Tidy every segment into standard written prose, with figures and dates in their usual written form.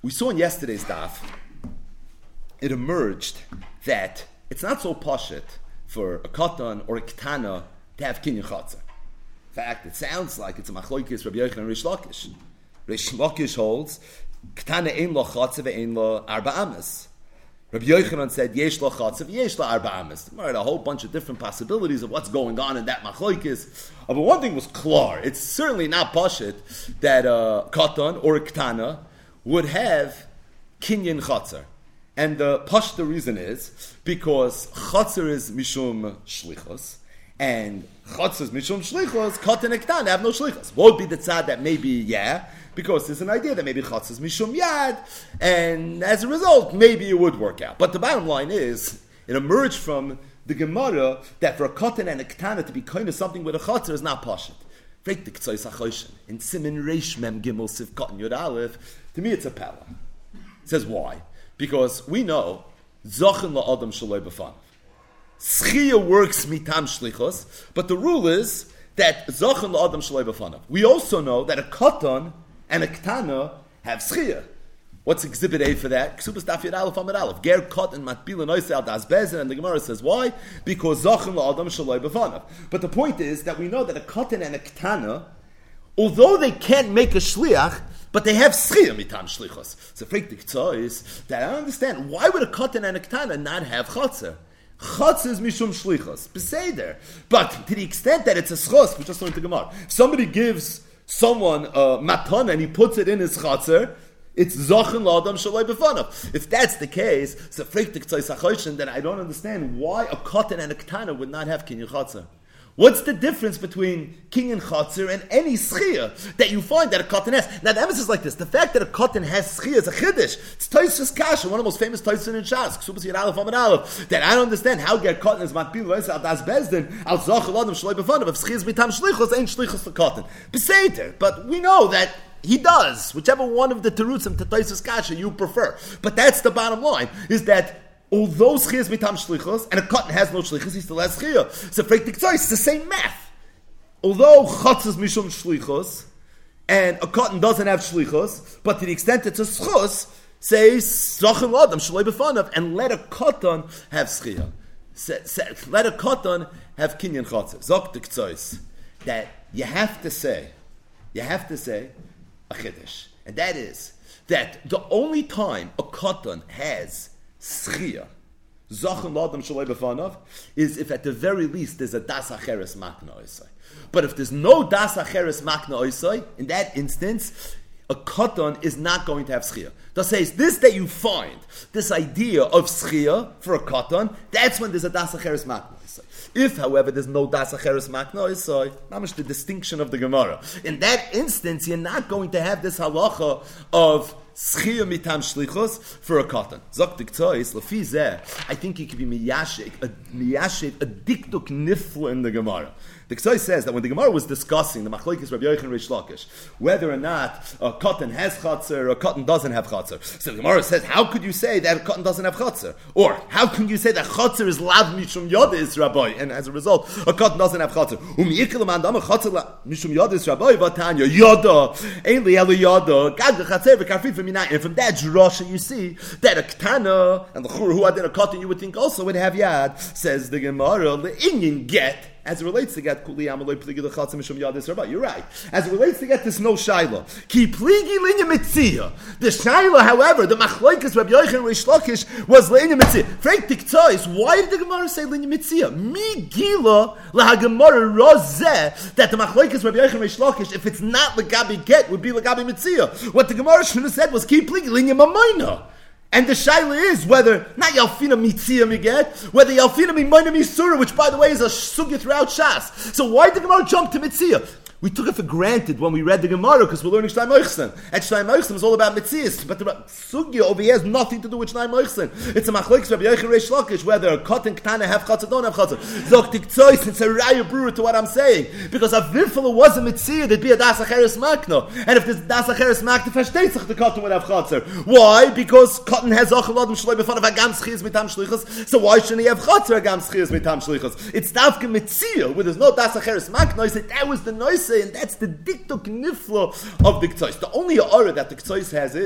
We saw in yesterday's daf, it emerged that it's not so pashut for a katan or a ketana to have kinyan chatzar. In fact, it sounds like it's a machlokes Rabbi Yochanan and Rish Lakish. Rish Lakish holds ketana ein lo chatzar ve'ein lo arba amas. Rabbi Yochanan said yesh lo chatzar ve'yesh lo arba amas. There are a whole bunch of different possibilities of what's going on in that machlokes. But one thing was clear: it's certainly not pashut that a katan or a ketana would have kinyan chatzar. And the pashta reason is because chatzar is mishum shlichos, and chatzar is mishum shlichos, katan and ketana have no shlichos. What would be the tzad that maybe, because there's an idea that maybe chatzar is mishum yad, and as a result, maybe it would work out. But the bottom line is, it emerged from the Gemara that for a katan and a ketana to be kind of something with a chatzar is not pashut. In Simin Reish Mem Gimel Siv Katan Yud Aleph, to me it's a pella. It says why? Because we know Zachin la'adam shaloi b'fanav. Schia works mitam shlichos, but the rule is that Zachin la'adam shaloi b'fanav. We also know that a katan and a ketana have schia. What's exhibit A for that? Ksubas daf yud aleph amid aleph. Ger katan matbil noisei al das bezen, and the Gemara says why? Because Zachin la'adam shaloi b'fanav. But the point is that we know that a katan and a ketana, although they can't make a shliach, but they have schia mitam shlichos. So freak is that I don't understand, why would a katan and a ketana not have chatzar? Chatzar is mishum shlichos, beseder. But to the extent that it's a schos, we just learned the Gemara. If somebody gives someone a matana and he puts it in his chatzar, it's zachin la'adam shaloi b'fanav. If that's the case, so freak then I don't understand why a katan and a ketana would not have kinyan chatzar. What's the difference between kinyan chatzar and any schia that you find that a katan has? Now the emphasis is like this: the fact that a katan has schia is a chiddush. It's Tosfos Kasha, one of the most famous Tosfos in Shas. Ksubas Yud Aleph Amud Aleph. That I don't understand how get katan is matbil lois al das bezdin al zachal adam shloi b'fanav. If schia is mitam shlichos, ain't shlichos the katan. Beseder, but we know that he does, whichever one of the terutzim to Tosfos Kasha you prefer. But that's the bottom line: is that although schia is mitam shlichos and a katan has no shlichos, he still has schia. So it's the same math. Although chatzar is mishum shlichos and a katan doesn't have shlichos, but to the extent it's a schos, says zachin l'adam shaloi b'fanav, and let a katan have schia. Let a katan have kinyan chatzar. Zok the k'tzois that you have to say a chiddush, and that is that the only time a katan has schia, zachin l'adam shaloi b'fanav, is if at the very least there's a das acheres makna oisai. But if there's no das acheres makna oisai, in that instance, a katan is not going to have schia. That says this that you find, this idea of schia for a katan, that's when there's a das acheres makna oisai. If, however, there's no das acheres makna oisai, mamish the distinction of the Gemara. In that instance, you're not going to have this halacha of schia mitam shlichos for a katan. Zok diktois lefi zeh. I think it could be miyashik a diktuk nifla in the Gemara. The Ksoi says that when the Gemara was discussing the machlokes Rabbi Yochanan and Rish Lakish, whether or not a katan has chatzar or a katan doesn't have chatzar, so the Gemara says, how could you say that a katan doesn't have chatzar? Or how can you say that chatzar is lav mishum yodis rabbi, and as a result a katan doesn't have chatzar? Umyiklam andam chatzar mishum yodis rabbi vatanya yoda ainli elu yoda gad chatzar v'karfit v'minay. And from that drasha you see that a ketana and the chur who had a katan you would think also would have yad. Says the Gemara the inyan get. As it relates to get kuli amaloi pligi the chatzim mishum yadis rabbi. You're right. As it relates to get this no shaila. Ki pligi linya mitzia. The shaila, however, the machlokes Rabbi Yochanan and Rish Lakish was linya mitzia. Frank Tiktzais, why did the Gemara say linya mitzia? Mi gila lahagemara rozeh that the machlokes Rabbi Yochanan and Rish Lakish, if it's not legabi get, would be legabi mitzia. What the Gemara should have said was ki pligi linya mamayna. And the shaila is whether, not Yalfina Mitzia Miget, whether Yalfina Mimoina Misura, which by the way is a sugya throughout Shas. So why did the Gemara jump to Mitzia? We took it for granted when we read the Gemara because we're learning Shnai Moichsen. And Shnai Moichsen is all about Mitzias, but the sugya over here has nothing to do with Shnai Moichsen. It's a machlokes Rabbi Yochanan Rish Lakish, whether a katan ketana have chatzah, don't have chatzah. Zok Tiktzois, it's a raya brewer to what I'm saying. Because if Virfala was a Mitzia, there'd be a Das Acheres Makna. And if there's Das Acheres Makna, versteht sich the katan would have chatzah. Why? Because katan has Zachin L'adam Shloi b'fanav Agam Schias Mitam Shlichos. So why shouldn't he have chatzah Agam Schias Mitam Shlichos? It's Davka Mitzia, where there's no Das Acheres Makna. He said that was the noise, and that's the diktuk nifla of the Ktsois. The only aura that the Ktsois has is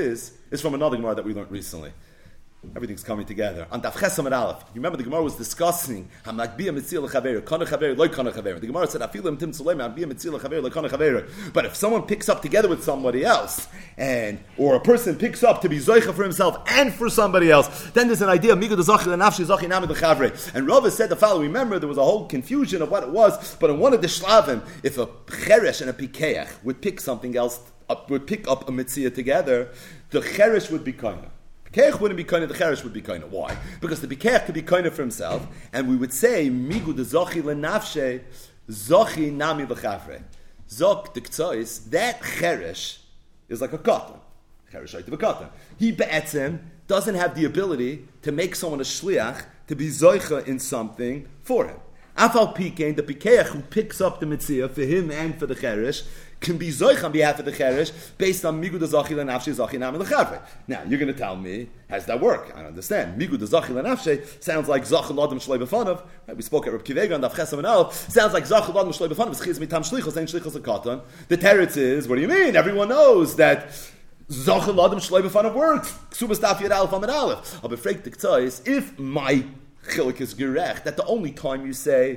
is from another Gemara that we learned recently. Everything's coming together. On Daf Ches Amud Aleph, you remember the Gemara was discussing Hamakbiyah Mitzil Chaver, Kana Chaver, Loy Kana Chaver. The Gemara said, Afilim Tim Sulem, Hamakbiyah Mitzil Chaver, Loy Kana Chaver. But if someone picks up together with somebody else, or a person picks up to be Zoicha for himself and for somebody else, then there's an idea, Migu de Zochi Lenafshi Zochi Namid Lechavre. And Rava said the following. Remember, there was a whole confusion of what it was, but in one of the Shlavim, if a Cheresh and a Pikeach would pick something else up, would pick up a Mitzia together, the Cheresh would be Kana. Bikeach wouldn't be kind of, the Cheresh would be kind of. Why? Because the Bikeach could be kind of for himself, and we would say, Migu de Zochi lenafshe, Zochi nami v'chavre. Zok de Ktsois, that Cheresh is like a katan. Cheresh right to a katan. He be'etzim doesn't have the ability to make someone a shliach to be zoicha in something for him. Afal Pikein, the Bikeach who picks up the mitzvah for him and for the Cheresh, can be zoich on behalf of the Cheresh based on Migu de Zachi Lenafshe Zachi Nam Lechavre. Now, you're going to tell me, how does that work? I don't understand. Migu de Zachi Lenafshe sounds like Zachel Adam Shloi B'Fanav. Right? We spoke at Reb Kivega on Daf Ches Amud Aleph. Sounds like Zachel Adam Shloi B'Fanav. Schiz mitam shlichos, ain't shlichos a katan. The teretz is, what do you mean? Everyone knows that Zachel Adam Shloi B'Fanav works. Ksubas Daf Yud Aleph Amud Aleph. Aber fragt the Ktsois, if my chilik is gerech, that the only time you say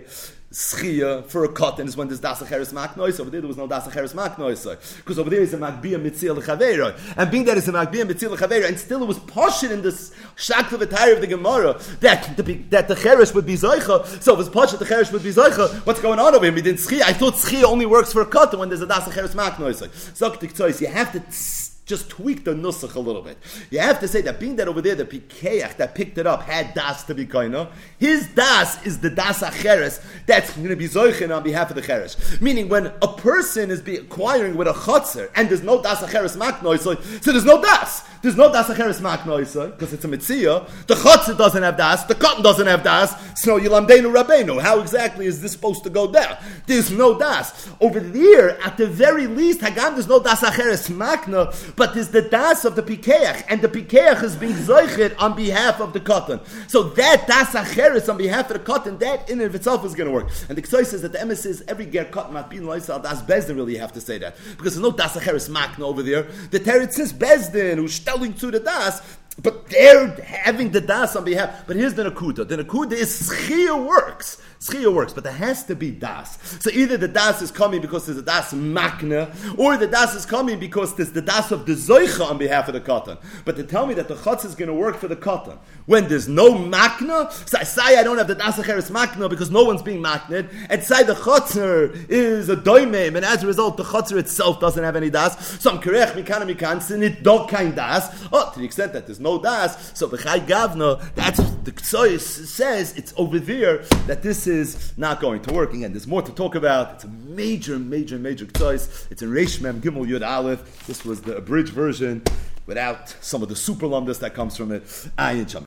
schia for a cotton is when there's das acheres maknois. Over there was no das acheres maknois, because over there is a magbiyah mitzil lechavera, and being that is a magbiyah mitzil lechavera, and still it was poshut in this shakla v'tayr of the Gemara that the cheresh would be zoicha. So if it's poshut the cheresh would be zoicha, what's going on over here? We didn't schia. I thought schia only works for a cotton when there's a das acheres maknois. So you have to just tweak the nusach a little bit. You have to say that being that over there, the pikeach that picked it up had das to be koina. His das is the das acheres that's going to be zoichin on behalf of the cheresh. Meaning, when a person is acquiring with a chotzer and there's no das acheres maknois, so there's no das. There's no das acheres maknois because it's a mitzia. The chotzer doesn't have das. The cotton doesn't have das. So yilamdeinu rabbeinu. How exactly is this supposed to go down? There's no das over there. At the very least, hagam there's no das acheres makna. But there's the das of the pikeach, and the pikeach is being zoichet on behalf of the cotton. So that das acheres on behalf of the cotton, that in and of itself is going to work. And the Ksoi says that the emes is every ger cotton not being loisal das bezdin. Really, you have to say that because there's no das acheres makna over there. The teretz is bezdin who's telling to the das. But they're having the das on behalf. But here's the nakuda. The nakuda is schia works. Schia works, but there has to be das. So either the das is coming because there's a das makna, or the das is coming because there's the das of the zoicha on behalf of the cotton. But to tell me that the chutz is going to work for the cotton when there's no makna, so I say I don't have the das acheres makna because no one's being makned, and say the chutzer is a doimim, and as a result the chutzer itself doesn't have any das. So I'm kerech mikana mikansin it don't kind das. Oh, to the extent that there's no das, so b'chai gavna, that's the Ktsois says it's over there that this is not going to work. Again, there's more to talk about. It's a major Ktsois. It's in Reish Mem Gimel Yud Aleph. This was the abridged version without some of the super lumdus that comes from it. Ayin Sham.